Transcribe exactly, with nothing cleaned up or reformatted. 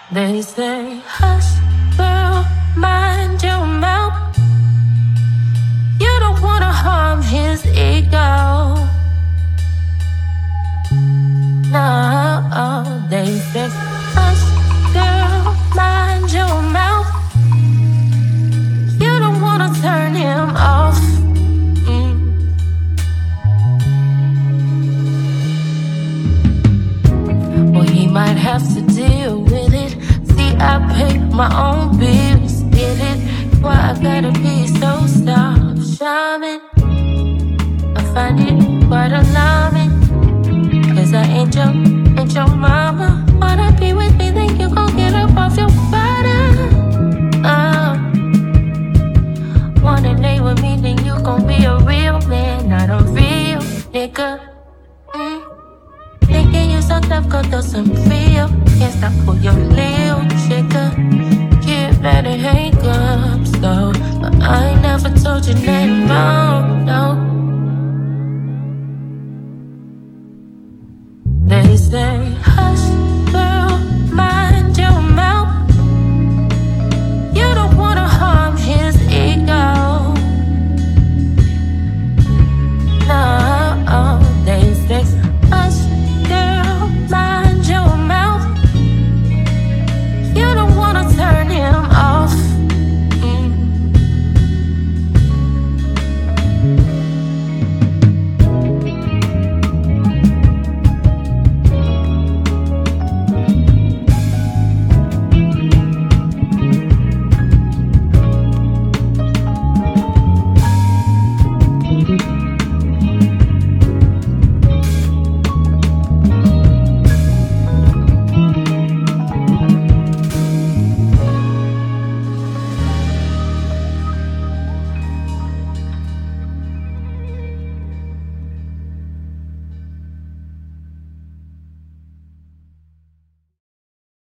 They say, hush, girl, mind your mouth. You don't wanna harm his ego. No, they say, hush, girl, mind your mouth. You don't wanna turn him off. Mm. Well, he might have to deal with it. See, I pay my own bills, get it? Why I gotta be so self-charming? I find it quite alarming. Cause I ain't your, ain't your mama. Wanna be with me, then you gon' get up off your bottom. uh, Wanna lay with me, then you gon' be a real man, not a real nigga. mm. Thinking you so tough, go throw some feel. Can't stop for your little trigger. Get ready, hang up slow. But I ain't never told you nothing wrong.